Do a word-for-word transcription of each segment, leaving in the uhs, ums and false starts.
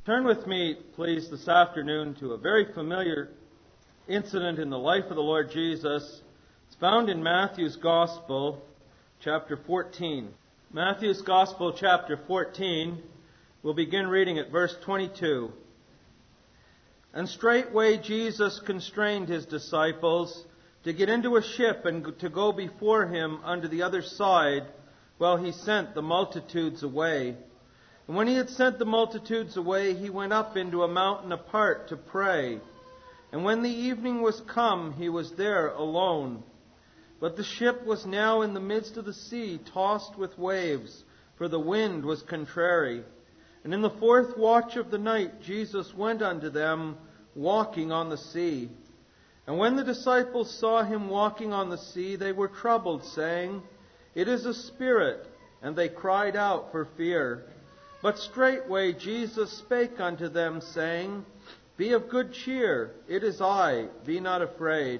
Turn with me, please, this afternoon to a very familiar incident in the life of the Lord Jesus. It's found in Matthew's Gospel, chapter fourteen. Matthew's Gospel, chapter fourteen, we'll begin reading at verse twenty-two. And straightway Jesus constrained his disciples to get into a ship and to go before him unto the other side, while he sent the multitudes away. And when he had sent the multitudes away, he went up into a mountain apart to pray. And when the evening was come, he was there alone. But the ship was now in the midst of the sea, tossed with waves, for the wind was contrary. And in the fourth watch of the night, Jesus went unto them, walking on the sea. And when the disciples saw him walking on the sea, they were troubled, saying, It is a spirit. And they cried out for fear. But straightway Jesus spake unto them, saying, Be of good cheer, it is I, be not afraid.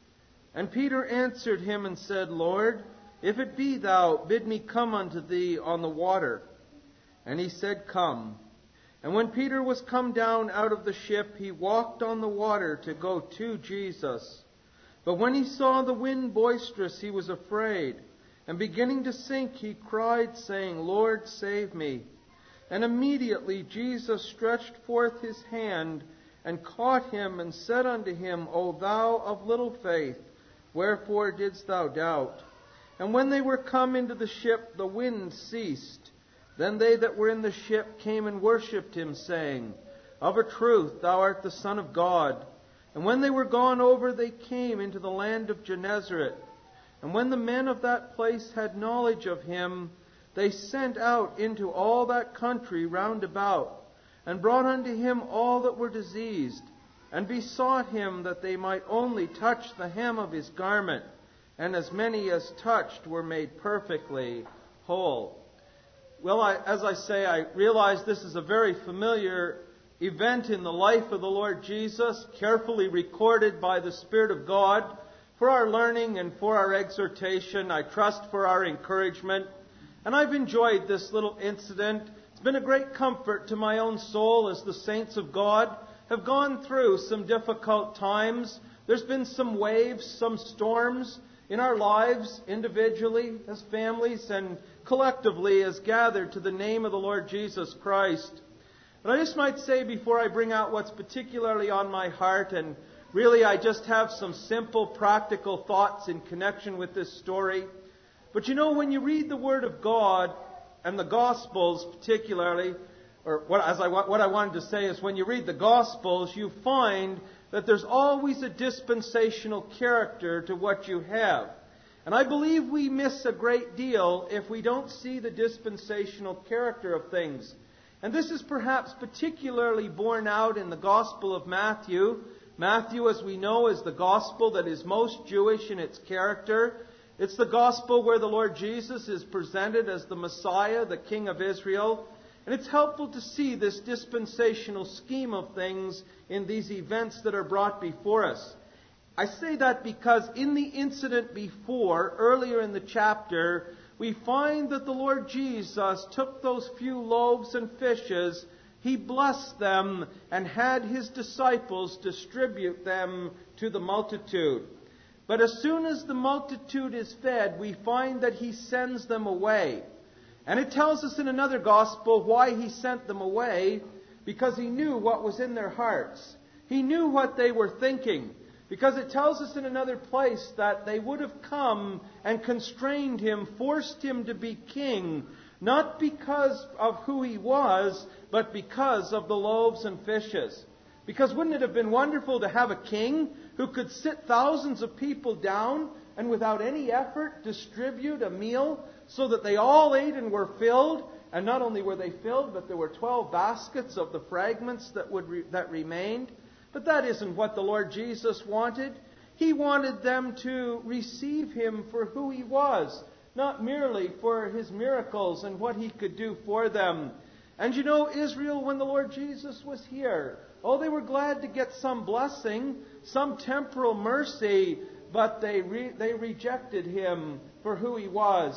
And Peter answered him and said, Lord, if it be thou, bid me come unto thee on the water. And he said, Come. And when Peter was come down out of the ship, he walked on the water to go to Jesus. But when he saw the wind boisterous, he was afraid. And beginning to sink, he cried, saying, Lord, save me. And immediately Jesus stretched forth his hand and caught him and said unto him, O thou of little faith, wherefore didst thou doubt? And when they were come into the ship, the wind ceased. Then they that were in the ship came and worshipped him, saying, Of a truth thou art the Son of God. And when they were gone over, they came into the land of Gennesaret. And when the men of that place had knowledge of him, they sent out into all that country round about, and brought unto him all that were diseased, and besought him that they might only touch the hem of his garment, and as many as touched were made perfectly whole. Well, I, as I say, I realize this is a very familiar event in the life of the Lord Jesus, carefully recorded by the Spirit of God for our learning and for our exhortation, I trust for our encouragement. And I've enjoyed this little incident. It's been a great comfort to my own soul as the saints of God have gone through some difficult times. There's been some waves, some storms in our lives, individually, as families, and collectively as gathered to the name of the Lord Jesus Christ. But I just might say before I bring out what's particularly on my heart, and really I just have some simple, practical thoughts in connection with this story. But you know, when you read the Word of God, and the Gospels particularly, or what, as I, what I wanted to say is when you read the Gospels, you find that there's always a dispensational character to what you have. And I believe we miss a great deal if we don't see the dispensational character of things. And this is perhaps particularly borne out in the Gospel of Matthew. Matthew, as we know, is the Gospel that is most Jewish in its character. It's the Gospel where the Lord Jesus is presented as the Messiah, the King of Israel. And it's helpful to see this dispensational scheme of things in these events that are brought before us. I say that because in the incident before, earlier in the chapter, we find that the Lord Jesus took those few loaves and fishes, He blessed them, and had His disciples distribute them to the multitude. But as soon as the multitude is fed, we find that He sends them away. And it tells us in another gospel why He sent them away, because He knew what was in their hearts. He knew what they were thinking, because it tells us in another place that they would have come and constrained Him, forced Him to be king, not because of who He was, but because of the loaves and fishes. Because wouldn't it have been wonderful to have a king who could sit thousands of people down and without any effort distribute a meal so that they all ate and were filled? And not only were they filled, but there were twelve baskets of the fragments that would re- that remained. But that isn't what the Lord Jesus wanted. He wanted them to receive Him for who He was, not merely for His miracles and what He could do for them. And you know, Israel, when the Lord Jesus was here, oh, they were glad to get some blessing, some temporal mercy, but they re- they rejected Him for who He was.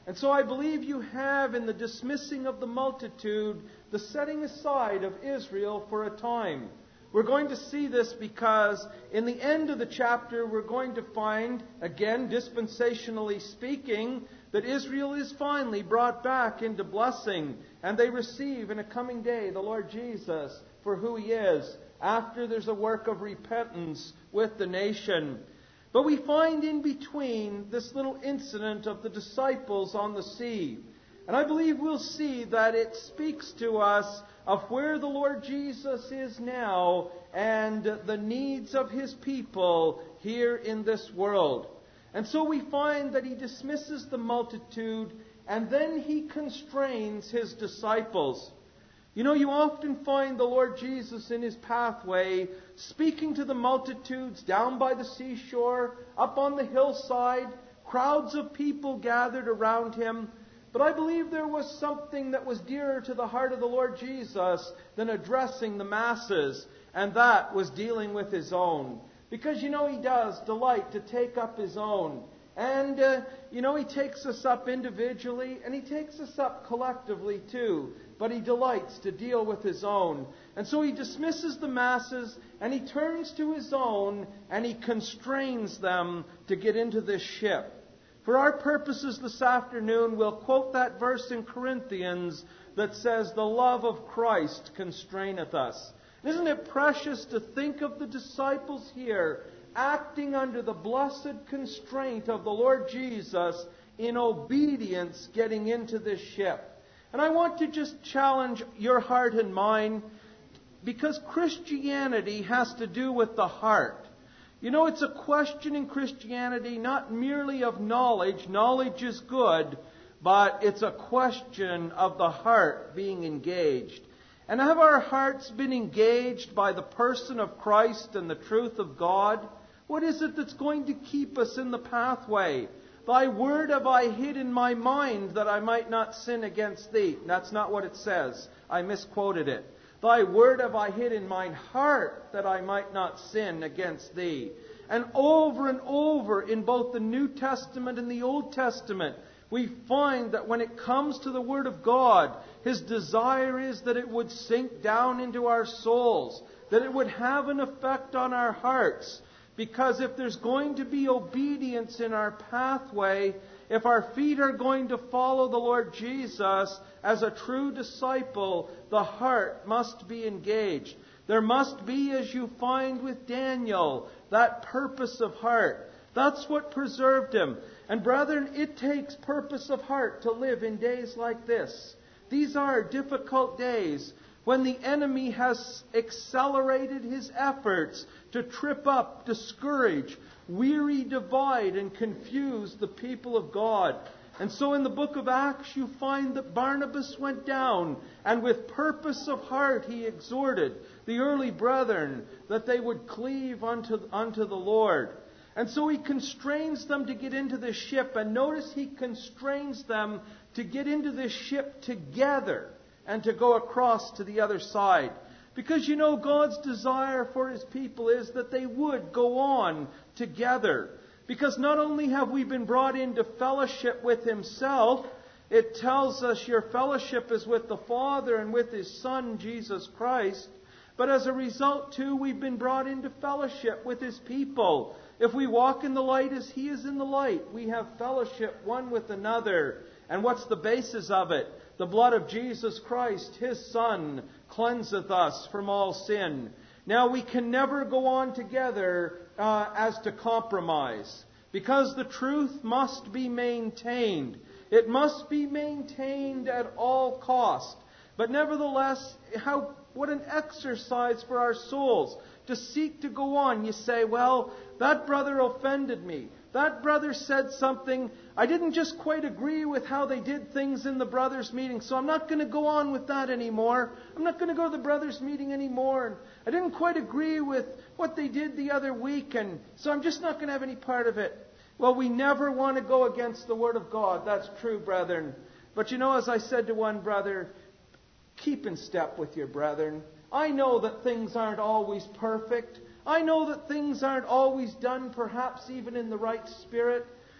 And so I believe you have in the dismissing of the multitude the setting aside of Israel for a time. We're going to see this because in the end of the chapter we're going to find, again dispensationally speaking, that Israel is finally brought back into blessing, and they receive in a coming day the Lord Jesus for who He is, after there's a work of repentance with the nation. But we find in between this little incident of the disciples on the sea. And I believe we'll see that it speaks to us of where the Lord Jesus is now and the needs of His people here in this world. And so we find that He dismisses the multitude and then He constrains His disciples. You know, you often find the Lord Jesus in His pathway speaking to the multitudes down by the seashore, up on the hillside, crowds of people gathered around Him. But I believe there was something that was dearer to the heart of the Lord Jesus than addressing the masses, and that was dealing with His own. Because, you know, He does delight to take up His own. And, uh, you know, He takes us up individually, and He takes us up collectively too. But He delights to deal with His own. And so He dismisses the masses, and He turns to His own, and He constrains them to get into this ship. For our purposes this afternoon, we'll quote that verse in Corinthians that says, "The love of Christ constraineth us." Isn't it precious to think of the disciples here acting under the blessed constraint of the Lord Jesus in obedience getting into this ship? And I want to just challenge your heart and mine, because Christianity has to do with the heart. You know, it's a question in Christianity not merely of knowledge. Knowledge is good, but it's a question of the heart being engaged. And have our hearts been engaged by the person of Christ and the truth of God? What is it that's going to keep us in the pathway? Thy word have I hid in my mind that I might not sin against thee. That's not what it says. I misquoted it. Thy word have I hid in mine heart that I might not sin against thee. And over and over in both the New Testament and the Old Testament, we find that when it comes to the Word of God, His desire is that it would sink down into our souls, that it would have an effect on our hearts. Because if there's going to be obedience in our pathway, if our feet are going to follow the Lord Jesus as a true disciple, the heart must be engaged. There must be, as you find with Daniel, that purpose of heart. That's what preserved him. And brethren, it takes purpose of heart to live in days like this. These are difficult days when the enemy has accelerated his efforts to trip up, discourage, weary, divide, and confuse the people of God. And so in the book of Acts you find that Barnabas went down, and with purpose of heart he exhorted the early brethren that they would cleave unto, unto the Lord. And so he constrains them to get into this ship. And notice he constrains them to get into this ship together and to go across to the other side. Because you know, God's desire for His people is that they would go on together. Because not only have we been brought into fellowship with Himself, it tells us your fellowship is with the Father and with His Son, Jesus Christ. But as a result, too, we've been brought into fellowship with His people. If we walk in the light as He is in the light, we have fellowship one with another. And what's the basis of it? The blood of Jesus Christ, His Son, cleanseth us from all sin. Now, we can never go on together uh, as to compromise, because the truth must be maintained. It must be maintained at all cost. But nevertheless, how what an exercise for our souls to seek to go on. You say, well, that brother offended me. That brother said something. I didn't just quite agree with how they did things in the brothers' meeting, so I'm not going to go on with that anymore. I'm not going to go to the brothers' meeting anymore. And I didn't quite agree with what they did the other week, and so I'm just not going to have any part of it. Well, we never want to go against the Word of God. That's true, brethren. But you know, as I said to one brother, keep in step with your brethren. I know that things aren't always perfect. I know that things aren't always done, perhaps even in the right spirit.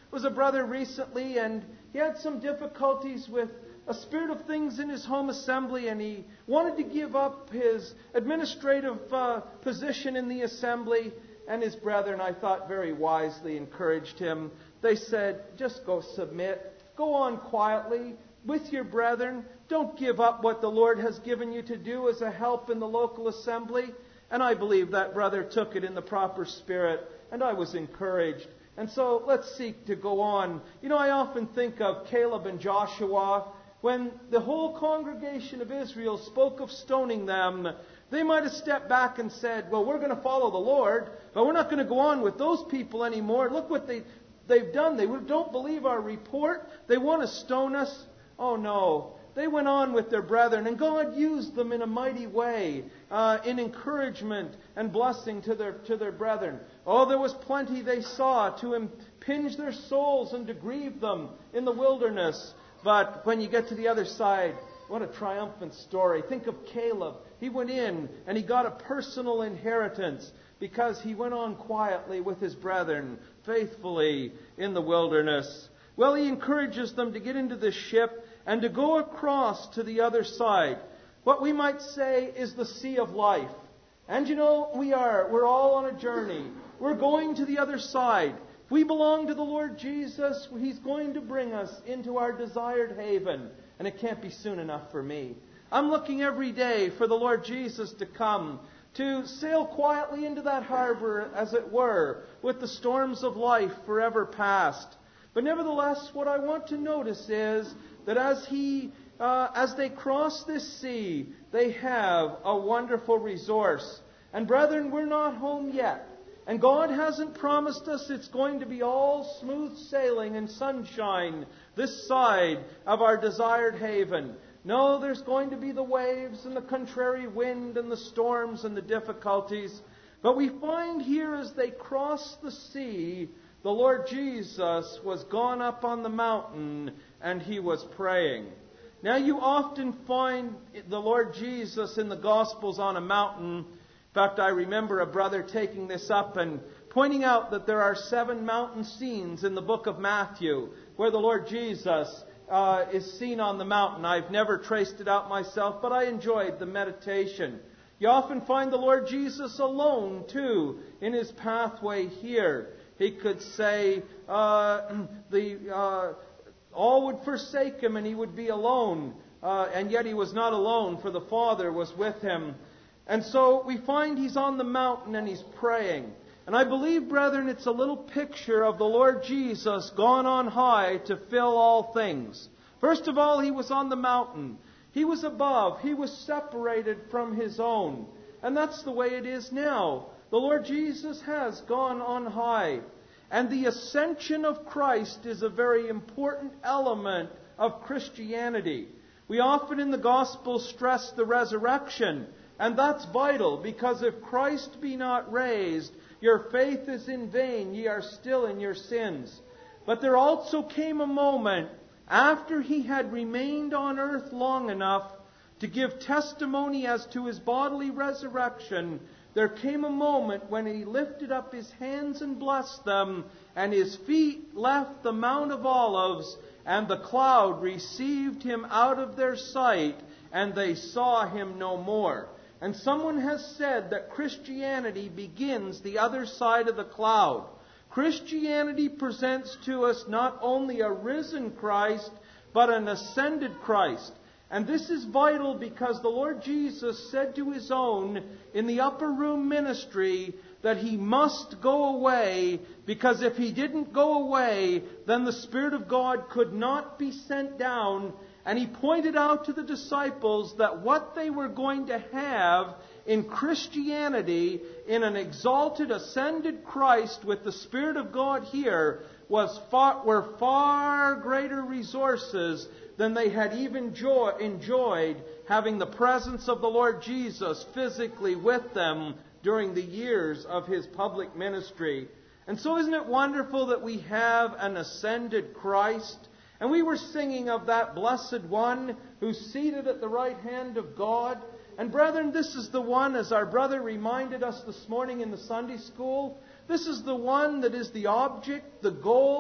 was a brother recently, and he had some difficulties with a spirit of things in his home assembly, and he wanted to give up his administrative uh, position in the assembly. And his brethren, I thought, very wisely encouraged him. They said, just go submit. Go on quietly with your brethren. Don't give up what the Lord has given you to do as a help in the local assembly. And I believe that brother took it in the proper spirit, and I was encouraged. And so let's seek to go on. You know, I often think of Caleb and Joshua. When the whole congregation of Israel spoke of stoning them, they might have stepped back and said, well, we're going to follow the Lord, but we're not going to go on with those people anymore. Look what they, they've done. They don't believe our report. They want to stone us. Oh, no. They went on with their brethren, and God used them in a mighty way, uh, in encouragement and blessing to their, to their brethren. Oh, there was plenty they saw to impinge their souls and to grieve them in the wilderness. But when you get to the other side, what a triumphant story. Think of Caleb. He went in and he got a personal inheritance because he went on quietly with his brethren, faithfully in the wilderness. Well, he encourages them to get into the ship and to go across to the other side. What we might say is the sea of life. And you know, we are. We're all on a journey. We're going to the other side. If we belong to the Lord Jesus, He's going to bring us into our desired haven. And it can't be soon enough for me. I'm looking every day for the Lord Jesus to come, to sail quietly into that harbor, as it were, with the storms of life forever past. But nevertheless, what I want to notice is that as he, uh, as they cross this sea, they have a wonderful resource. And brethren, we're not home yet. And God hasn't promised us it's going to be all smooth sailing and sunshine this side of our desired haven. No, there's going to be the waves and the contrary wind and the storms and the difficulties. But we find here as they cross the sea, the Lord Jesus was gone up on the mountain and He was praying. Now you often find the Lord Jesus in the Gospels on a mountain. In fact, I remember a brother taking this up and pointing out that there are seven mountain scenes in the book of Matthew where the Lord Jesus uh, is seen on the mountain. I've never traced it out myself, but I enjoyed the meditation. You often find the Lord Jesus alone, too, in His pathway here. He could say, uh, the uh, all would forsake Him and He would be alone. Uh, and yet He was not alone, for the Father was with Him. And so we find He's on the mountain and He's praying. And I believe, brethren, it's a little picture of the Lord Jesus gone on high to fill all things. First of all, He was on the mountain. He was above. He was separated from His own. And that's the way it is now. The Lord Jesus has gone on high. And the ascension of Christ is a very important element of Christianity. We often in the Gospel stress the resurrection. And that's vital, because if Christ be not raised, your faith is in vain, ye are still in your sins. But there also came a moment, after He had remained on earth long enough to give testimony as to His bodily resurrection, there came a moment when He lifted up His hands and blessed them, and His feet left the Mount of Olives, and the cloud received Him out of their sight, and they saw Him no more. And someone has said that Christianity begins the other side of the cloud. Christianity presents to us not only a risen Christ, but an ascended Christ. And this is vital because the Lord Jesus said to His own in the upper room ministry that He must go away, because if He didn't go away, then the Spirit of God could not be sent down. And He pointed out to the disciples that what they were going to have in Christianity, in an exalted, ascended Christ with the Spirit of God here, was far, were far greater resources than they had even joy, enjoyed having the presence of the Lord Jesus physically with them during the years of His public ministry. And so isn't it wonderful that we have an ascended Christ? And we were singing of that blessed one who's seated at the right hand of God. And brethren, this is the one, as our brother reminded us this morning in the Sunday school, this is the one that is the object, the goal, the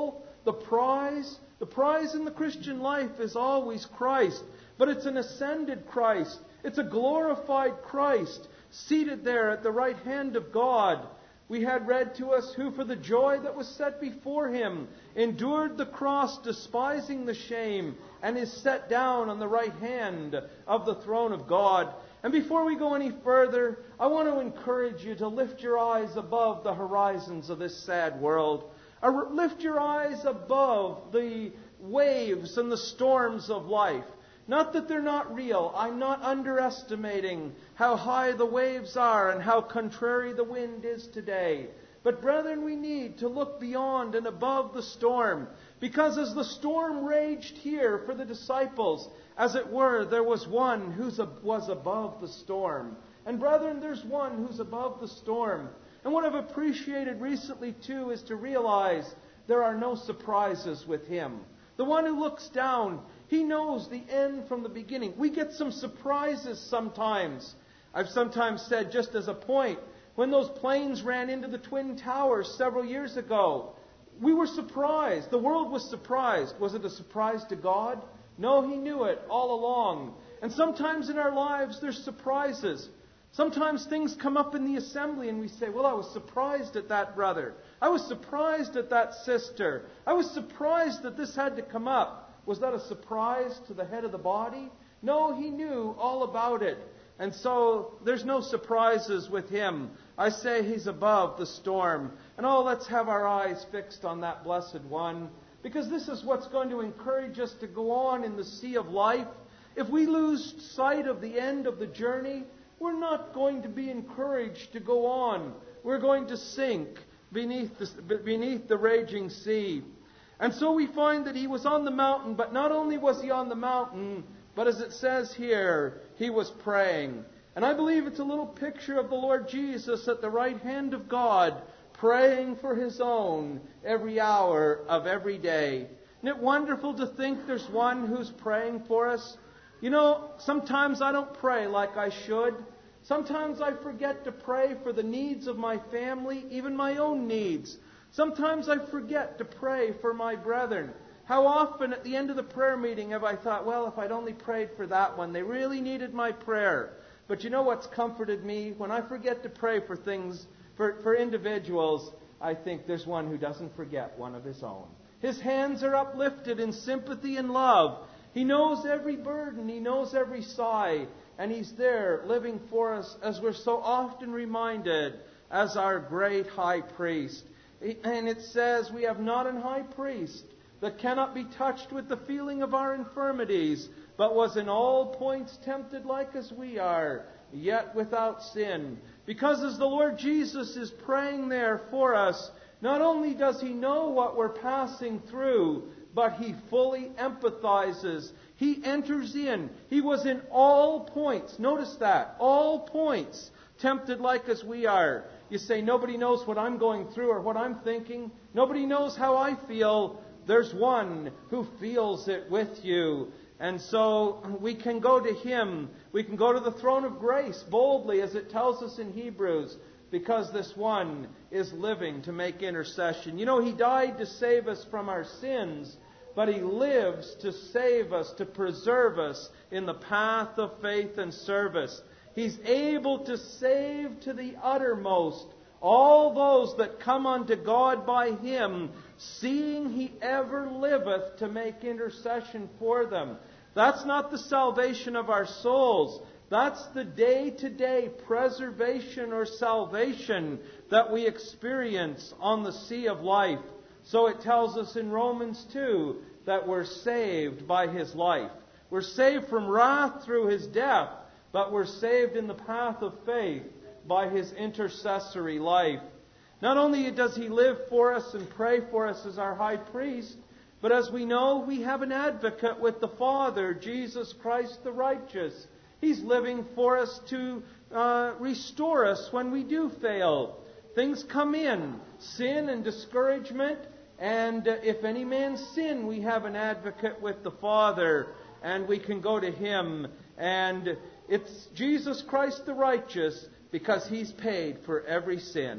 The prize, the prize in the Christian life is always Christ. But it's an ascended Christ. It's a glorified Christ seated there at the right hand of God. We had read to us, who for the joy that was set before him endured the cross, despising the shame, and is set down on the right hand of the throne of God. And before we go any further, I want to encourage you to lift your eyes above the horizons of this sad world. Or lift your eyes above the waves and the storms of life. Not that they're not real. I'm not underestimating how high the waves are and how contrary the wind is today. But brethren, we need to look beyond and above the storm. Because as the storm raged here for the disciples, as it were, there was one who was above the storm. And brethren, there's one who's above the storm. And what I've appreciated recently too is to realize there are no surprises with him. The one who looks down, he knows the end from the beginning. We get some surprises sometimes. I've sometimes said, just as a point, when those planes ran into the Twin Towers several years ago, we were surprised. The world was surprised. Was it a surprise to God? No, he knew it all along. And sometimes in our lives there's surprises. Sometimes things come up in the assembly and we say, well, I was surprised at that brother. I was surprised at that sister. I was surprised that this had to come up. Was that a surprise to the head of the body? No, he knew all about it. And so there's no surprises with him. I say he's above the storm. And oh, let's have our eyes fixed on that blessed one. Because this is what's going to encourage us to go on in the sea of life. If we lose sight of the end of the journey, we're not going to be encouraged to go on. We're going to sink beneath the, beneath the raging sea. And so we find that he was on the mountain, but not only was he on the mountain, but as it says here, he was praying. And I believe it's a little picture of the Lord Jesus at the right hand of God, praying for his own every hour of every day. Isn't it wonderful to think there's one who's praying for us? You know, sometimes I don't pray like I should. Sometimes I forget to pray for the needs of my family, even my own needs. Sometimes I forget to pray for my brethren. How often at the end of the prayer meeting have I thought, well, if I'd only prayed for that one, they really needed my prayer. But you know what's comforted me? When I forget to pray for things, for, for individuals, I think there's one who doesn't forget one of his own. His hands are uplifted in sympathy and love. He knows every burden. He knows every sigh. And he's there living for us, as we're so often reminded, as our great high priest. And it says, we have not an high priest that cannot be touched with the feeling of our infirmities, but was in all points tempted like as we are, yet without sin. Because as the Lord Jesus is praying there for us, not only does he know what we're passing through, but he fully empathizes. He enters in. He was in all points. Notice that. All points tempted like as we are. You say, nobody knows what I'm going through or what I'm thinking. Nobody knows how I feel. There's one who feels it with you. And so we can go to him. We can go to the throne of grace boldly, as it tells us in Hebrews, because this one is living to make intercession. You know, he died to save us from our sins, but he lives to save us, to preserve us in the path of faith and service. He's able to save to the uttermost all those that come unto God by him, seeing he ever liveth to make intercession for them. That's not the salvation of our souls. That's the day-to-day preservation or salvation that we experience on the sea of life. So it tells us in Romans two that we're saved by his life. We're saved from wrath through his death, but we're saved in the path of faith by his intercessory life. Not only does he live for us and pray for us as our high priest, but as we know, we have an advocate with the Father, Jesus Christ the righteous. He's living for us to uh, restore us when we do fail. Things come in, sin and discouragement, and uh, if any man sin, we have an advocate with the Father, and we can go to him. And it's Jesus Christ the righteous, because he's paid for every sin.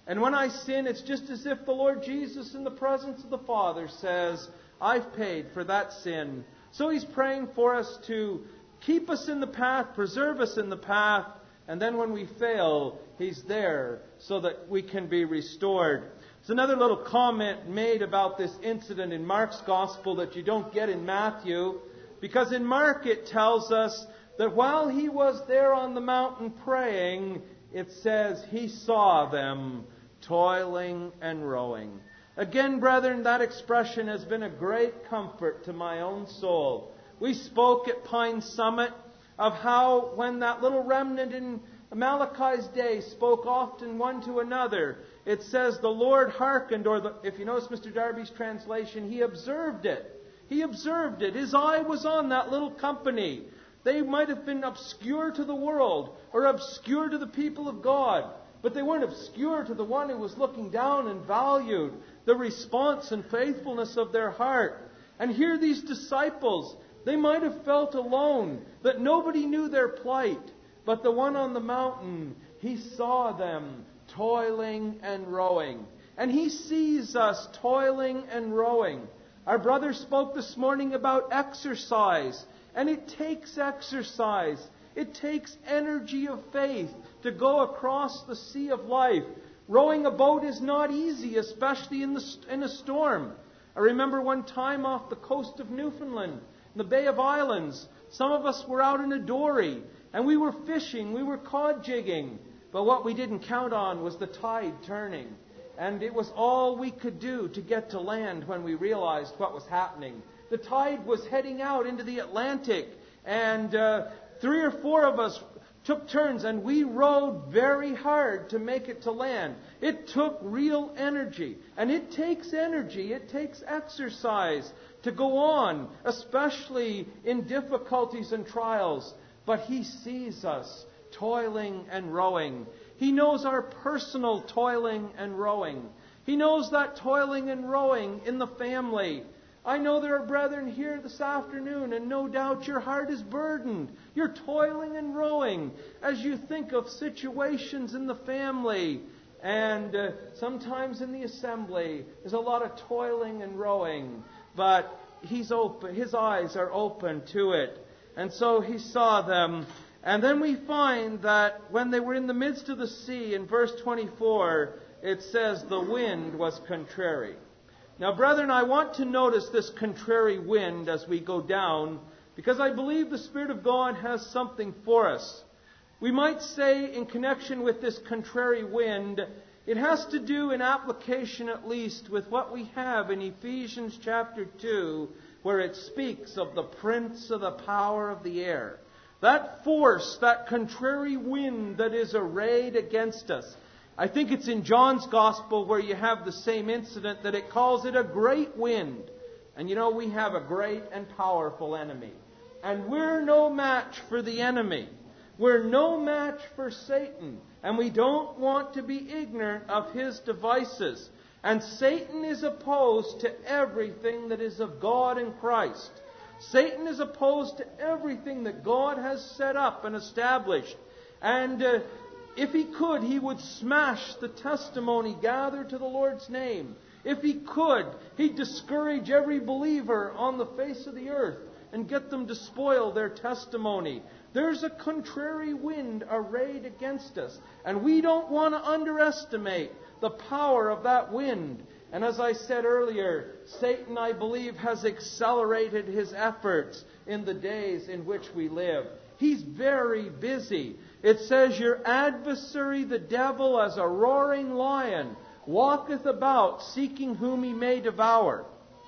And when I sin, it's just as if the Lord Jesus in the presence of the Father says, I've paid for that sin. So He's praying for us to keep us in the path, preserve us in the path, and then when we fail, He's there so that we can be restored. There's another little comment made about this incident in Mark's Gospel that you don't get in Matthew, because in Mark it tells us that while He was there on the mountain praying, it says He saw them toiling and rowing. Again, brethren, that expression has been a great comfort to my own soul. We spoke at Pine Summit of how when that little remnant in Malachi's day spoke often one to another, it says the Lord hearkened, or the, if you notice Mister Darby's translation, He observed it. He observed it. His eye was on that little company. They might have been obscure to the world or obscure to the people of God, but they weren't obscure to the one who was looking down and valued the response and faithfulness of their heart. And here these disciples, they might have felt alone, that nobody knew their plight. But the one on the mountain, He saw them toiling and rowing. And He sees us toiling and rowing. Our brother spoke this morning about exercise. And it takes exercise. It takes energy of faith to go across the sea of life. Rowing a boat is not easy, especially in, the, in a storm. I remember one time off the coast of Newfoundland, in the Bay of Islands, some of us were out in a dory, and we were fishing, we were cod jigging. But what we didn't count on was the tide turning. And it was all we could do to get to land when we realized what was happening. The tide was heading out into the Atlantic, and uh, three or four of us took turns, and we rowed very hard to make it to land. It took real energy, and it takes energy, it takes exercise to go on, especially in difficulties and trials. But He sees us toiling and rowing. He knows our personal toiling and rowing. He knows that toiling and rowing in the family. I know there are brethren here this afternoon, and no doubt your heart is burdened. You're toiling and rowing as you think of situations in the family. And uh, sometimes in the assembly, there's a lot of toiling and rowing. But he's open, His eyes are open to it. And so He saw them. And then we find that when they were in the midst of the sea, in verse twenty-four, it says the wind was contrary. Now, brethren, I want to notice this contrary wind as we go down, because I believe the Spirit of God has something for us. We might say, in connection with this contrary wind, it has to do, in application at least, with what we have in Ephesians chapter two, where it speaks of the prince of the power of the air. That force, that contrary wind that is arrayed against us. I think it's in John's Gospel where you have the same incident, that it calls it a great wind. And you know, we have a great and powerful enemy. And we're no match for the enemy. We're no match for Satan. And we don't want to be ignorant of his devices. And Satan is opposed to everything that is of God and Christ. Satan is opposed to everything that God has set up and established. And uh, if he could, he would smash the testimony gathered to the Lord's name. If he could, he'd discourage every believer on the face of the earth and get them to spoil their testimony. There's a contrary wind arrayed against us, and we don't want to underestimate the power of that wind. And as I said earlier, Satan, I believe, has accelerated his efforts in the days in which we live. He's very busy. It says, your adversary, the devil, as a roaring lion, walketh about, seeking whom he may devour.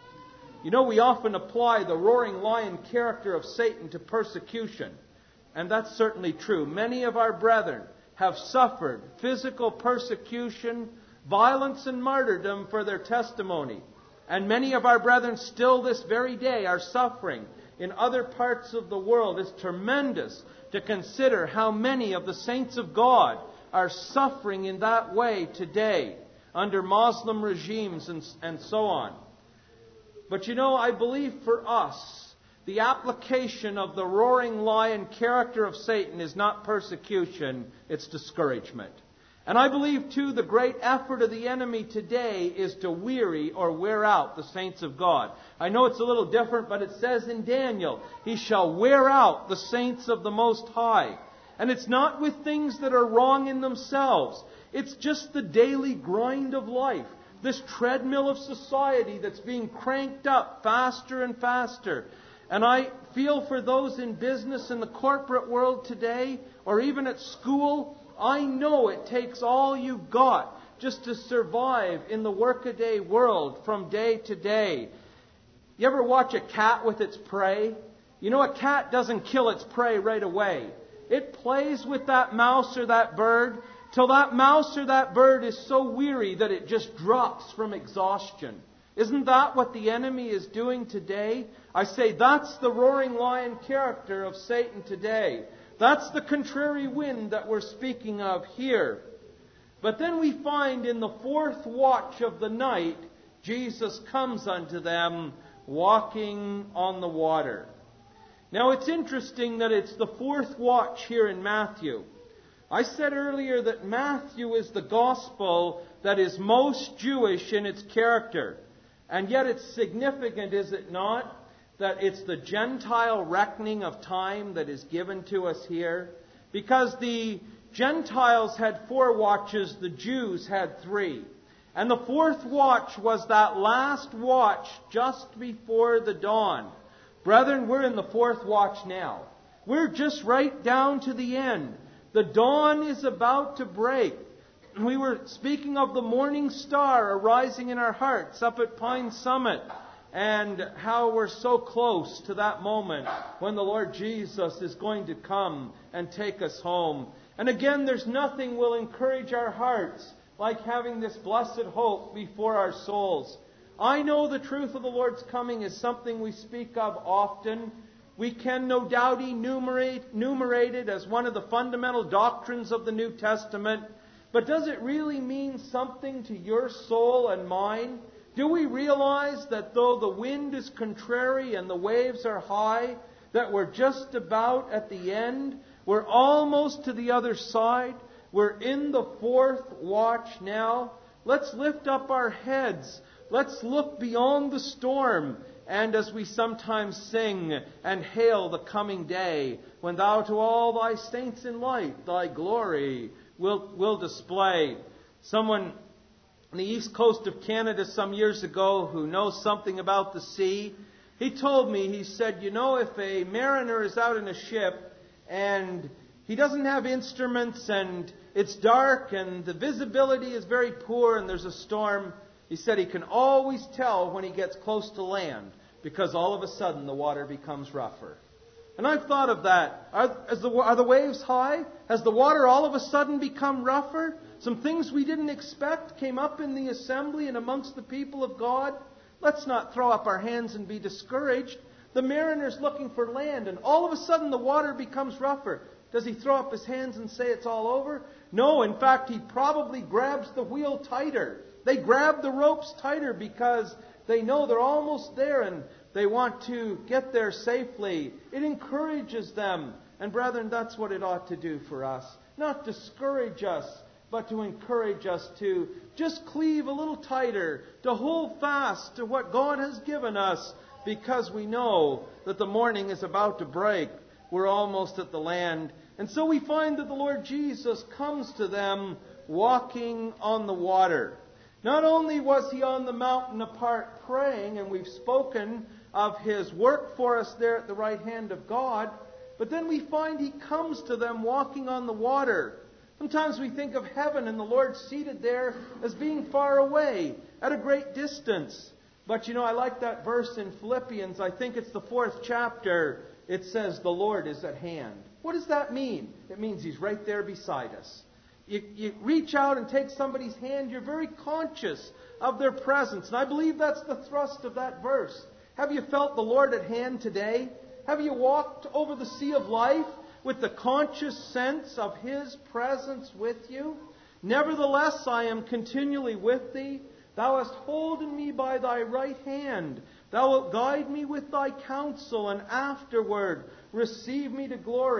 You know, we often apply the roaring lion character of Satan to persecution. And that's certainly true. Many of our brethren have suffered physical persecution, violence, and martyrdom for their testimony. And many of our brethren still this very day are suffering in other parts of the world. It's tremendous to consider how many of the saints of God are suffering in that way today under Muslim regimes and, and so on. But you know, I believe for us, the application of the roaring lion character of Satan is not persecution, it's discouragement. And I believe, too, the great effort of the enemy today is to weary or wear out the saints of God. I know it's a little different, but it says in Daniel, He shall wear out the saints of the Most High. And it's not with things that are wrong in themselves. It's just the daily grind of life. This treadmill of society that's being cranked up faster and faster. And I feel for those in business in the corporate world today, or even at school, I know it takes all you've got just to survive in the workaday world from day to day. You ever watch a cat with its prey? You know, a cat doesn't kill its prey right away. It plays with that mouse or that bird till that mouse or that bird is so weary that it just drops from exhaustion. Isn't that what the enemy is doing today? I say that's the roaring lion character of Satan today. That's the contrary wind that we're speaking of here. But then we find in the fourth watch of the night, Jesus comes unto them walking on the water. Now it's interesting that it's the fourth watch here in Matthew. I said earlier that Matthew is the gospel that is most Jewish in its character. And yet it's significant, is it not, that it's the Gentile reckoning of time that is given to us here? Because the Gentiles had four watches, the Jews had three. And the fourth watch was that last watch just before the dawn. Brethren, we're in the fourth watch now. We're just right down to the end. The dawn is about to break. We were speaking of the morning star arising in our hearts up at Pine Summit, and how we're so close to that moment when the Lord Jesus is going to come and take us home. And again, there's nothing will encourage our hearts like having this blessed hope before our souls. I know the truth of the Lord's coming is something we speak of often. We can no doubt enumerate, enumerate it as one of the fundamental doctrines of the New Testament. But does it really mean something to your soul and mine? Do we realize that though the wind is contrary and the waves are high, that we're just about at the end? We're almost to the other side. We're in the fourth watch now. Let's lift up our heads. Let's look beyond the storm. And as we sometimes sing and hail the coming day, when thou to all thy saints in light thy glory will, will display. Someone on the east coast of Canada some years ago who knows something about the sea, he told me, he said, you know, if a mariner is out in a ship and he doesn't have instruments and it's dark and the visibility is very poor and there's a storm, he said he can always tell when he gets close to land because all of a sudden the water becomes rougher. And I've thought of that. Are, is the, are the waves high? Has the water all of a sudden become rougher? Some things we didn't expect came up in the assembly and amongst the people of God. Let's not throw up our hands and be discouraged. The mariner's looking for land, and all of a sudden the water becomes rougher. Does he throw up his hands and say it's all over? No, in fact, he probably grabs the wheel tighter. They grab the ropes tighter because they know they're almost there and they want to get there safely. It encourages them. And brethren, that's what it ought to do for us. Not discourage us, but to encourage us to just cleave a little tighter, to hold fast to what God has given us, because we know that the morning is about to break. We're almost at the land. And so we find that the Lord Jesus comes to them walking on the water. Not only was he on the mountain apart praying, and we've spoken of his work for us there at the right hand of God, but then we find he comes to them walking on the water. Sometimes we think of heaven and the Lord seated there as being far away, at a great distance. But you know, I like that verse in Philippians. I think it's the fourth chapter. It says, the Lord is at hand. What does that mean? It means he's right there beside us. You, you reach out and take somebody's hand, you're very conscious of their presence. And I believe that's the thrust of that verse. Have you felt the Lord at hand today? Have you walked over the sea of life with the conscious sense of his presence with you? Nevertheless, I am continually with thee. Thou hast holden me by thy right hand. Thou wilt guide me with thy counsel, and afterward receive me to glory.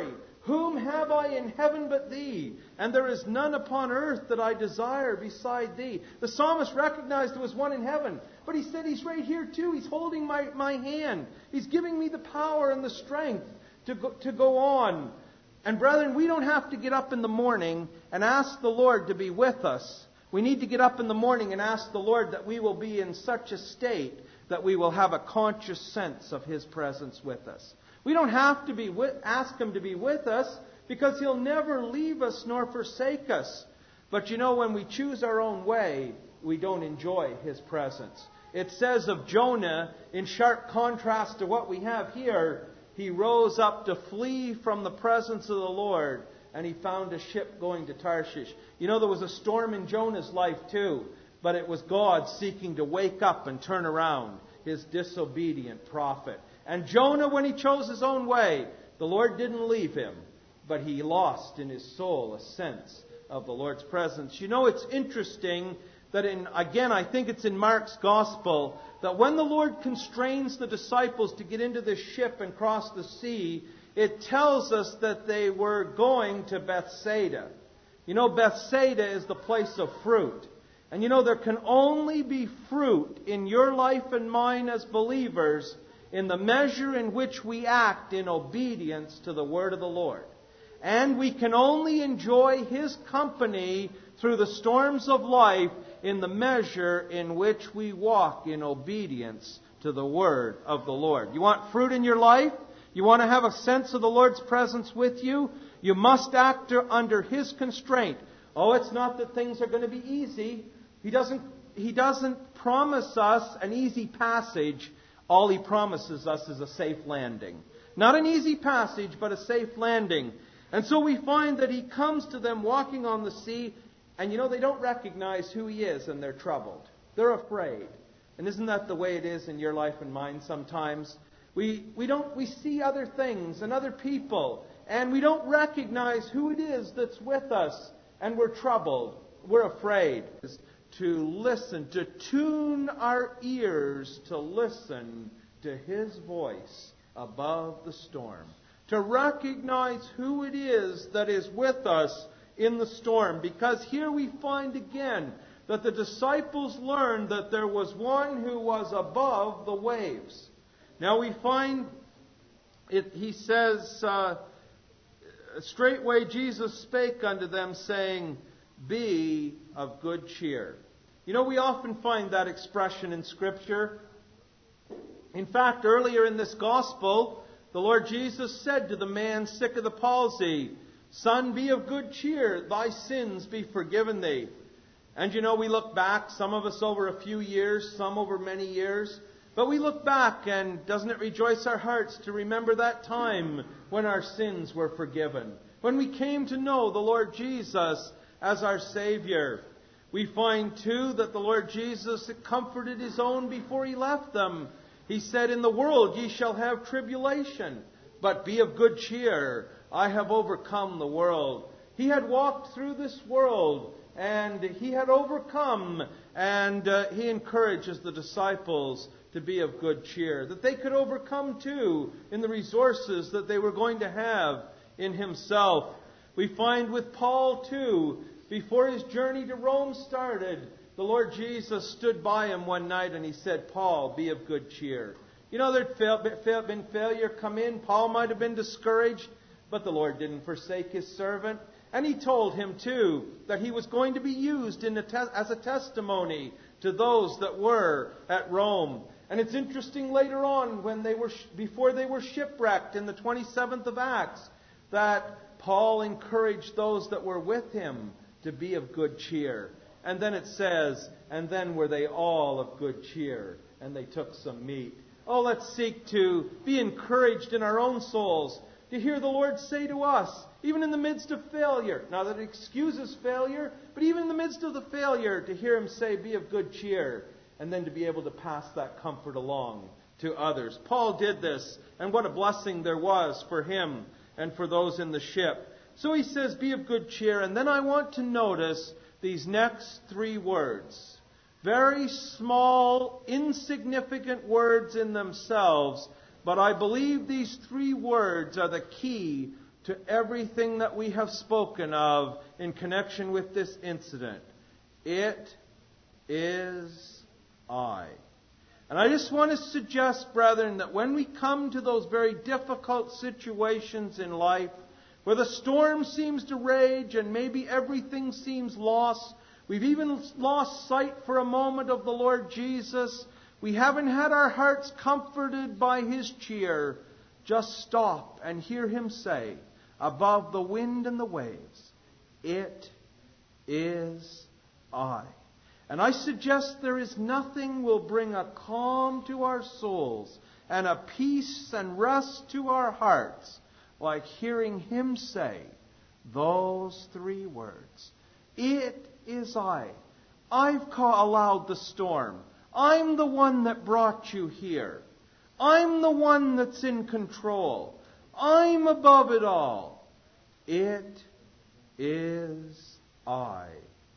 Whom have I in heaven but thee? And there is none upon earth that I desire beside thee. The psalmist recognized there was one in heaven. But he said he's right here too. He's holding my, my hand. He's giving me the power and the strength to go, to go on. And brethren, we don't have to get up in the morning and ask the Lord to be with us. We need to get up in the morning and ask the Lord that we will be in such a state that we will have a conscious sense of His presence with us. We don't have to be with, ask Him to be with us because He'll never leave us nor forsake us. But you know, when we choose our own way, we don't enjoy His presence. It says of Jonah, in sharp contrast to what we have here, he rose up to flee from the presence of the Lord, and he found a ship going to Tarshish. You know, there was a storm in Jonah's life too, but it was God seeking to wake up and turn around His disobedient prophet. And Jonah, when he chose his own way, the Lord didn't leave him, but he lost in his soul a sense of the Lord's presence. You know, it's interesting that in, again, I think it's in Mark's Gospel, that when the Lord constrains the disciples to get into this ship and cross the sea, it tells us that they were going to Bethsaida. You know, Bethsaida is the place of fruit. And you know, there can only be fruit in your life and mine as believers in the measure in which we act in obedience to the word of the Lord. And we can only enjoy His company through the storms of life in the measure in which we walk in obedience to the word of the Lord. You want fruit in your life? You want to have a sense of the Lord's presence with you? You must act under His constraint. Oh, it's not that things are going to be easy. He doesn't, He doesn't promise us an easy passage. All He promises us is a safe landing. Not an easy passage, but a safe landing. And so we find that He comes to them walking on the sea, and you know, they don't recognize who He is, and they're troubled. They're afraid. And isn't that the way it is in your life and mine sometimes? We, we don't, we see other things and other people, and we don't recognize who it is that's with us, and we're troubled. We're afraid. To listen, to tune our ears to listen to His voice above the storm. To recognize who it is that is with us in the storm. Because here we find again that the disciples learned that there was one who was above the waves. Now we find, it, he says, uh, straightway Jesus spake unto them, saying, Be of good cheer. You know, we often find that expression in Scripture. In fact, earlier in this Gospel, the Lord Jesus said to the man sick of the palsy, Son, be of good cheer, thy sins be forgiven thee. And you know, we look back, some of us over a few years, some over many years, but we look back, and doesn't it rejoice our hearts to remember that time when our sins were forgiven? When we came to know the Lord Jesus as our Savior. We find, too, that the Lord Jesus comforted His own before He left them. He said, In the world ye shall have tribulation, but be of good cheer. I have overcome the world. He had walked through this world, and He had overcome, and uh, He encourages the disciples to be of good cheer, that they could overcome, too, in the resources that they were going to have in Himself. We find with Paul, too, before his journey to Rome started, the Lord Jesus stood by him one night and He said, Paul, be of good cheer. You know, there'd been failure come in. Paul might have been discouraged, but the Lord didn't forsake His servant. And He told him, too, that he was going to be used in a te- as a testimony to those that were at Rome. And it's interesting later on, when they were sh- before they were shipwrecked in the twenty-seventh of Acts, that Paul encouraged those that were with him to be of good cheer. And then it says, and then were they all of good cheer, and they took some meat. Oh, let's seek to be encouraged in our own souls, to hear the Lord say to us, even in the midst of failure, not that it excuses failure, but even in the midst of the failure, to hear Him say, be of good cheer, and then to be able to pass that comfort along to others. Paul did this, and what a blessing there was for him and for those in the ship. So he says, be of good cheer. And then I want to notice these next three words. Very small, insignificant words in themselves, but I believe these three words are the key to everything that we have spoken of in connection with this incident. It is I. And I just want to suggest, brethren, that when we come to those very difficult situations in life, where the storm seems to rage and maybe everything seems lost, we've even lost sight for a moment of the Lord Jesus, we haven't had our hearts comforted by His cheer, just stop and hear Him say, above the wind and the waves, it is I. And I suggest there is nothing will bring a calm to our souls and a peace and rest to our hearts like hearing Him say those three words. It is I. I've ca- allowed the storm. I'm the one that brought you here. I'm the one that's in control. I'm above it all. It is I.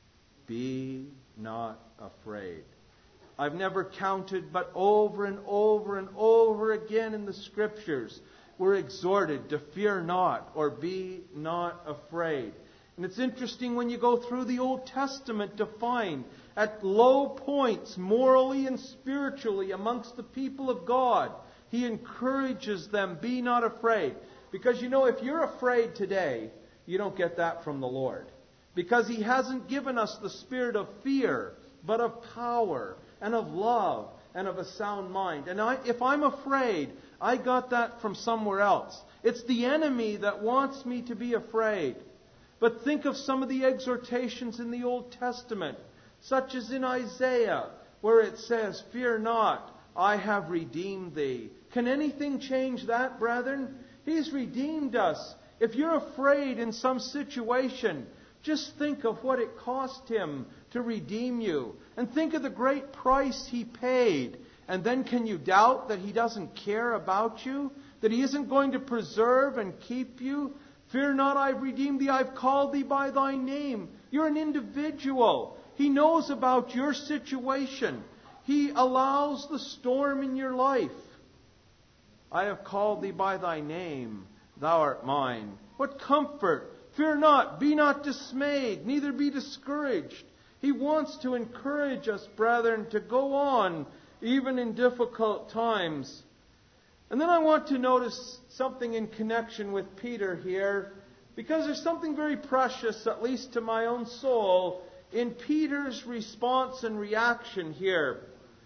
Be not afraid. I've never counted, but over and over and over again in the Scriptures, we're exhorted to fear not or be not afraid. And it's interesting when you go through the Old Testament to find at low points, morally and spiritually, amongst the people of God, He encourages them, be not afraid. Because you know, if you're afraid today, you don't get that from the Lord. Because He hasn't given us the spirit of fear, but of power and of love and of a sound mind. And I, if I'm afraid, I got that from somewhere else. It's the enemy that wants me to be afraid. But think of some of the exhortations in the Old Testament, such as in Isaiah, where it says, fear not, I have redeemed thee. Can anything change that, brethren? He's redeemed us. If you're afraid in some situation, just think of what it cost Him to redeem you. And think of the great price He paid. And then can you doubt that He doesn't care about you? That He isn't going to preserve and keep you? Fear not, I've redeemed thee. I've called thee by thy name. You're an individual. He knows about your situation. He allows the storm in your life. I have called thee by thy name. Thou art mine. What comfort! Fear not, be not dismayed, neither be discouraged. He wants to encourage us, brethren, to go on, even in difficult times. And then I want to notice something in connection with Peter here, because there's something very precious, at least to my own soul, in Peter's response and reaction here.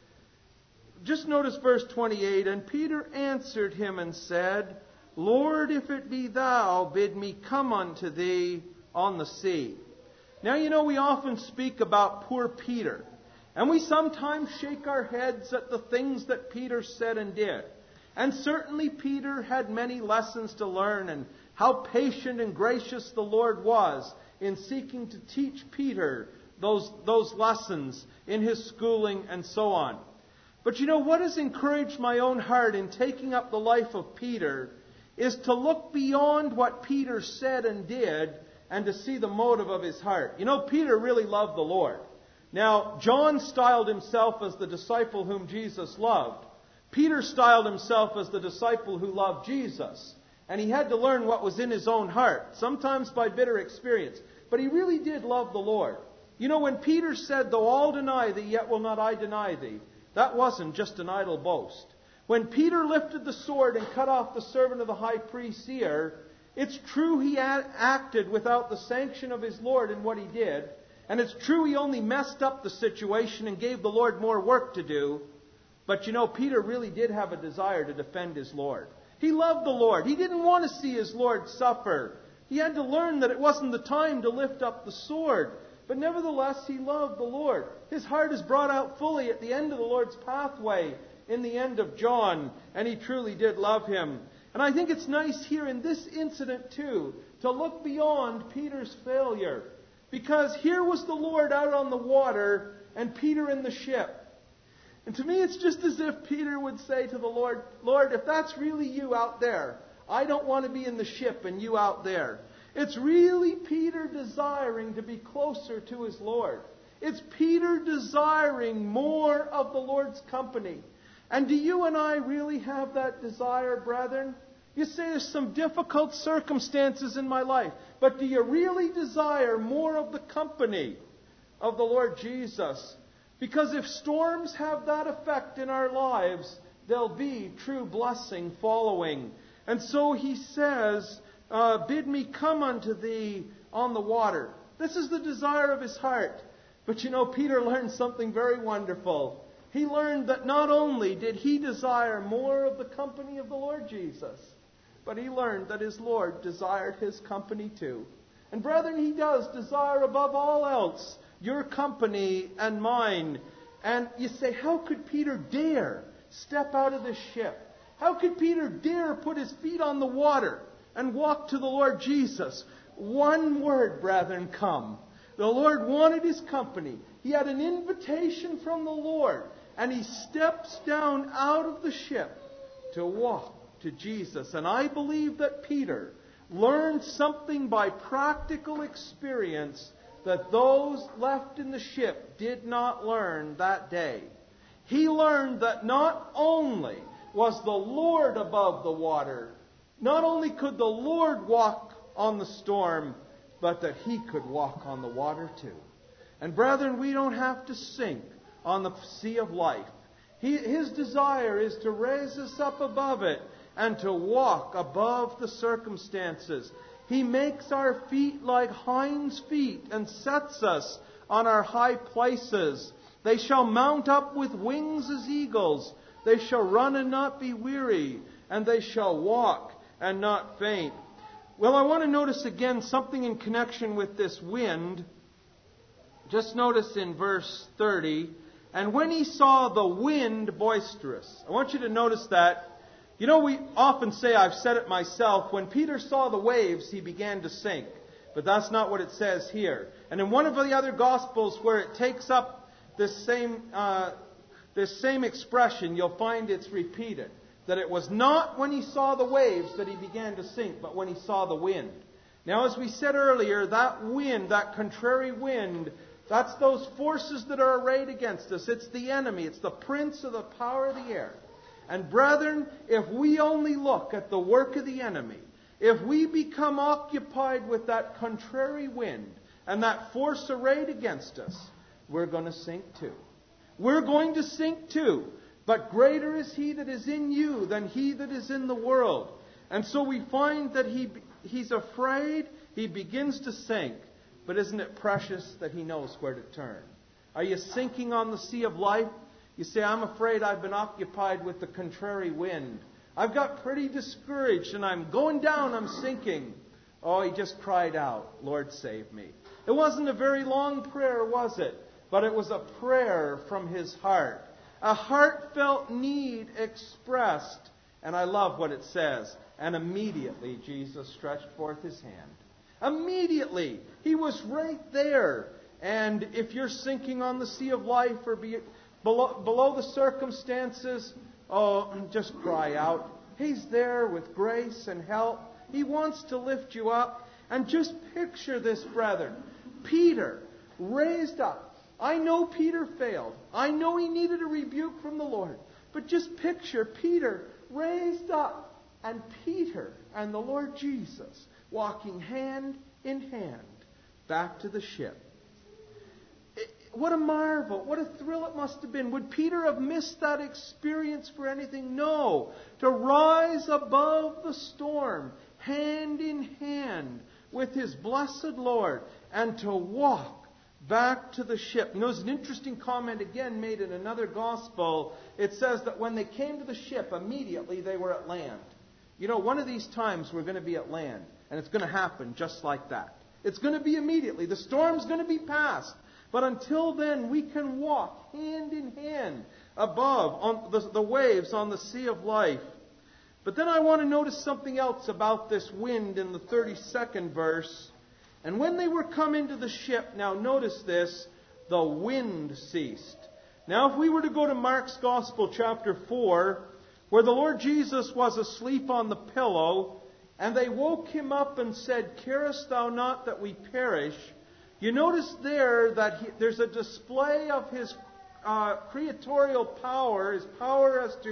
Just notice verse twenty-eight. And Peter answered Him and said, Lord, if it be thou, bid me come unto thee on the sea. Now, you know, we often speak about poor Peter. And we sometimes shake our heads at the things that Peter said and did. And certainly Peter had many lessons to learn, and how patient and gracious the Lord was in seeking to teach Peter those, those lessons in his schooling and so on. But you know, what has encouraged my own heart in taking up the life of Peter is to look beyond what Peter said and did and to see the motive of his heart. You know, Peter really loved the Lord. Now, John styled himself as the disciple whom Jesus loved. Peter styled himself as the disciple who loved Jesus. And he had to learn what was in his own heart, sometimes by bitter experience. But he really did love the Lord. You know, when Peter said, though all deny thee, yet will not I deny thee, that wasn't just an idle boast. When Peter lifted the sword and cut off the servant of the high priest's ear, it's true he acted without the sanction of his Lord in what he did. And it's true he only messed up the situation and gave the Lord more work to do. But you know, Peter really did have a desire to defend his Lord. He loved the Lord. He didn't want to see his Lord suffer. He had to learn that it wasn't the time to lift up the sword. But nevertheless, he loved the Lord. His heart is brought out fully at the end of the Lord's pathway in the end of John. And he truly did love him. And I think it's nice here in this incident too to look beyond Peter's failure. Because here was the Lord out on the water and Peter in the ship. And to me it's just as if Peter would say to the Lord, Lord, if that's really you out there, I don't want to be in the ship and you out there. It's really Peter desiring to be closer to his Lord. It's Peter desiring more of the Lord's company. And do you and I really have that desire, brethren? You say there's some difficult circumstances in my life, but do you really desire more of the company of the Lord Jesus? Because if storms have that effect in our lives, there'll be true blessing following. And so he says, uh, bid me come unto thee on the water. This is the desire of his heart. But you know, Peter learned something very wonderful. He learned that not only did he desire more of the company of the Lord Jesus, but he learned that his Lord desired his company too. And brethren, he does desire above all else your company and mine. And you say, how could Peter dare step out of the ship? How could Peter dare put his feet on the water and walk to the Lord Jesus? One word, brethren, come. The Lord wanted his company. He had an invitation from the Lord. And he steps down out of the ship to walk to Jesus. And I believe that Peter learned something by practical experience that those left in the ship did not learn that day. He learned that not only was the Lord above the water, not only could the Lord walk on the storm, but that he could walk on the water too. And brethren, we don't have to sink on the sea of life. He, his desire is to raise us up above it and to walk above the circumstances. He makes our feet like hinds' feet and sets us on our high places. They shall mount up with wings as eagles. They shall run and not be weary, and they shall walk and not faint. Well, I want to notice again something in connection with this wind. Just notice in verse thirty, and when he saw the wind boisterous. I want you to notice that. You know, we often say, I've said it myself, when Peter saw the waves, he began to sink. But that's not what it says here. And in one of the other Gospels where it takes up this same, uh, this same expression, you'll find it's repeated. That it was not when he saw the waves that he began to sink, but when he saw the wind. Now, as we said earlier, that wind, that contrary wind, that's those forces that are arrayed against us. It's the enemy. It's the prince of the power of the air. And brethren, if we only look at the work of the enemy, if we become occupied with that contrary wind and that force arrayed against us, we're going to sink too. We're going to sink too. But greater is he that is in you than he that is in the world. And so we find that he he's afraid, he begins to sink. But isn't it precious that he knows where to turn? Are you sinking on the sea of life? You say, I'm afraid I've been occupied with the contrary wind. I've got pretty discouraged and I'm going down, I'm sinking. Oh, he just cried out, Lord, save me. It wasn't a very long prayer, was it? But it was a prayer from his heart. A heartfelt need expressed. And I love what it says. And immediately Jesus stretched forth his hand. Immediately. He was right there. And if you're sinking on the sea of life or be below, below the circumstances, oh, just cry out. He's there with grace and help. He wants to lift you up. And just picture this, brethren. Peter raised up. I know Peter failed. I know he needed a rebuke from the Lord. But just picture Peter raised up and Peter and the Lord Jesus walking hand in hand back to the ship. It, what a marvel. What a thrill it must have been. Would Peter have missed that experience for anything? No. To rise above the storm, hand in hand with his blessed Lord, and to walk back to the ship. You know, there's an interesting comment again made in another gospel. It says that when they came to the ship, immediately they were at land. You know, one of these times we're going to be at land. And it's going to happen just like that. It's going to be immediately. The storm's going to be past. But until then, we can walk hand in hand above on the, the waves on the sea of life. But then I want to notice something else about this wind in the thirty-second verse. And when they were come into the ship, now notice this, the wind ceased. Now if we were to go to Mark's Gospel chapter four, where the Lord Jesus was asleep on the pillow, and they woke him up and said, Carest thou not that we perish? You notice there that he, there's a display of his uh, creatorial power, his power as to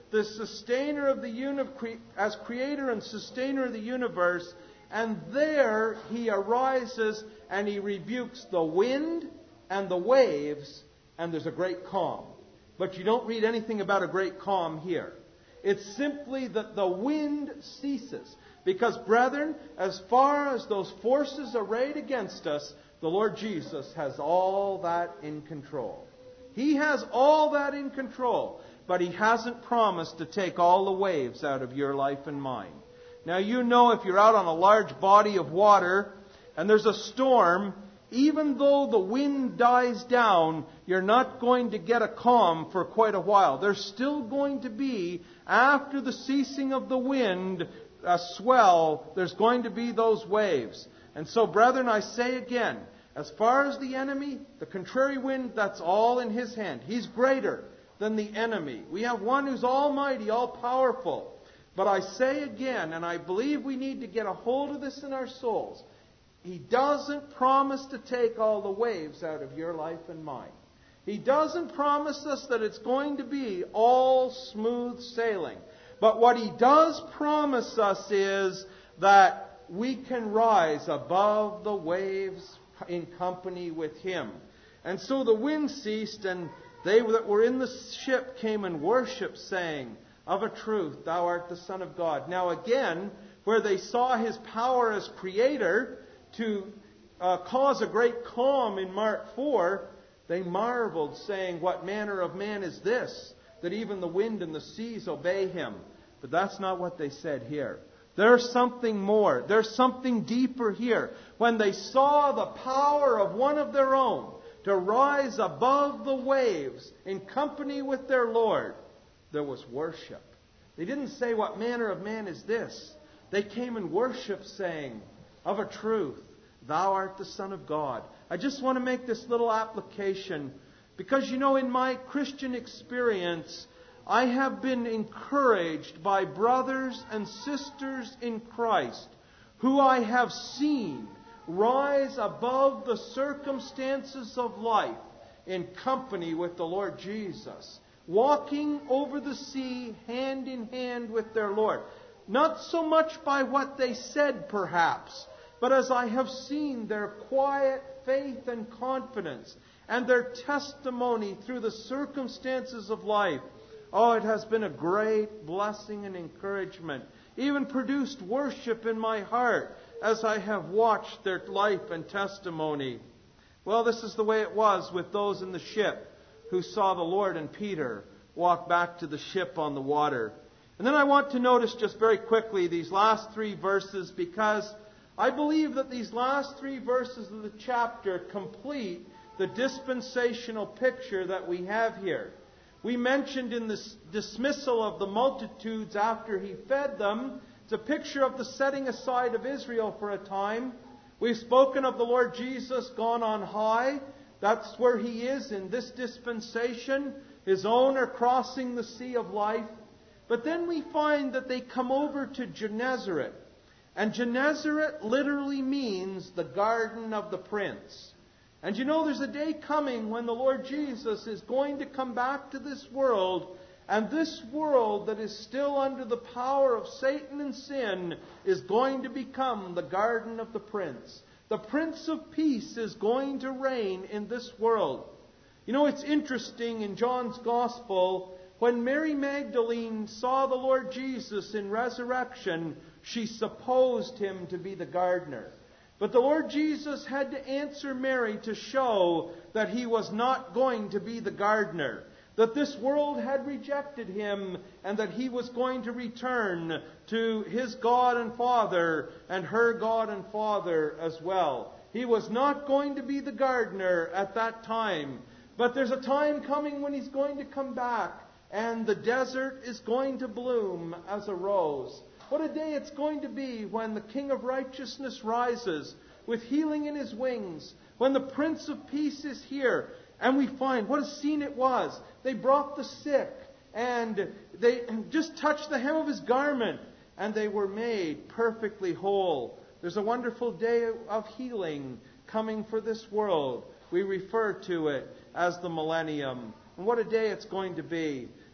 the sustainer of the uni- as creator and sustainer of the universe. And there he arises and he rebukes the wind and the waves, and there's a great calm. But you don't read anything about a great calm here. It's simply that the wind ceases. Because, brethren, as far as those forces arrayed against us, the Lord Jesus has all that in control. He has all that in control. But He hasn't promised to take all the waves out of your life and mine. Now, you know, if you're out on a large body of water and there's a storm, even though the wind dies down, you're not going to get a calm for quite a while. There's still going to be, after the ceasing of the wind, a swell. There's going to be those waves. And so, brethren, I say again, as far as the enemy, the contrary wind, that's all in His hand. He's greater than the enemy. We have one who's almighty, all-powerful. But I say again, and I believe we need to get a hold of this in our souls, He doesn't promise to take all the waves out of your life and mine. He doesn't promise us that it's going to be all smooth sailing. But what He does promise us is that we can rise above the waves in company with Him. And so the wind ceased, and they that were in the ship came and worshipped, saying, "Of a truth, Thou art the Son of God." Now again, where they saw His power as Creator to uh, cause a great calm in Mark four, they marveled, saying, "What manner of man is this, that even the wind and the seas obey Him?" But that's not what they said here. There's something more. There's something deeper here. When they saw the power of one of their own to rise above the waves in company with their Lord, there was worship. They didn't say, "What manner of man is this?" They came and worshiped, saying, "Of a truth, Thou art the Son of God." I just want to make this little application because, you know, in my Christian experience, I have been encouraged by brothers and sisters in Christ who I have seen rise above the circumstances of life in company with the Lord Jesus, walking over the sea hand in hand with their Lord. Not so much by what they said, perhaps, but as I have seen their quiet faith and confidence and their testimony through the circumstances of life. Oh, it has been a great blessing and encouragement. Even produced worship in my heart as I have watched their life and testimony. Well, this is the way it was with those in the ship who saw the Lord and Peter walk back to the ship on the water. And then I want to notice just very quickly these last three verses, because I believe that these last three verses of the chapter complete the dispensational picture that we have here. We mentioned in the dismissal of the multitudes after He fed them, it's a picture of the setting aside of Israel for a time. We've spoken of the Lord Jesus gone on high. That's where He is in this dispensation. His own are crossing the sea of life. But then we find that they come over to Gennesaret. And Gennesaret literally means the garden of the prince. And you know, there's a day coming when the Lord Jesus is going to come back to this world, and this world that is still under the power of Satan and sin is going to become the garden of the prince. The Prince of Peace is going to reign in this world. You know, it's interesting in John's Gospel, when Mary Magdalene saw the Lord Jesus in resurrection, she supposed Him to be the gardener. But the Lord Jesus had to answer Mary to show that He was not going to be the gardener, that this world had rejected Him, and that He was going to return to His God and Father and her God and Father as well. He was not going to be the gardener at that time. But there's a time coming when He's going to come back, and the desert is going to bloom as a rose. What a day it's going to be when the King of Righteousness rises with healing in His wings, when the Prince of Peace is here. And we find what a scene it was. They brought the sick and they just touched the hem of His garment and they were made perfectly whole. There's a wonderful day of healing coming for this world. We refer to it as the millennium. And what a day it's going to be.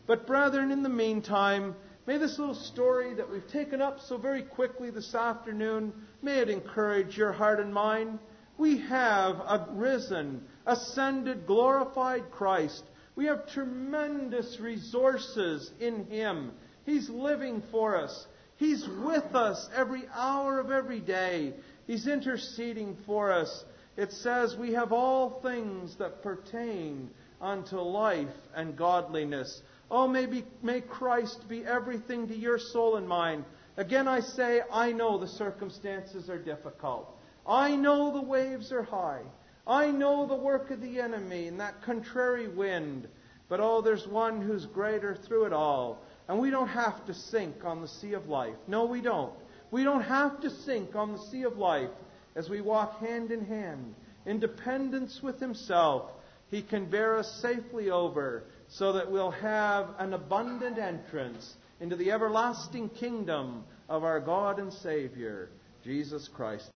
But brethren, in the meantime, may this little story that we've taken up so very quickly this afternoon, may it encourage your heart and mind. We have a risen, ascended, glorified Christ. We have tremendous resources in Him. He's living for us. He's with us every hour of every day. He's interceding for us. It says we have all things that pertain unto life and godliness. Oh, may, be, may Christ be everything to your soul and mind. Again, I say, I know the circumstances are difficult. I know the waves are high. I know the work of the enemy and that contrary wind. But oh, there's one who's greater through it all. And we don't have to sink on the sea of life. No, we don't. We don't have to sink on the sea of life as we walk hand in hand in dependence with Himself. He can bear us safely over so that we'll have an abundant entrance into the everlasting kingdom of our God and Savior, Jesus Christ.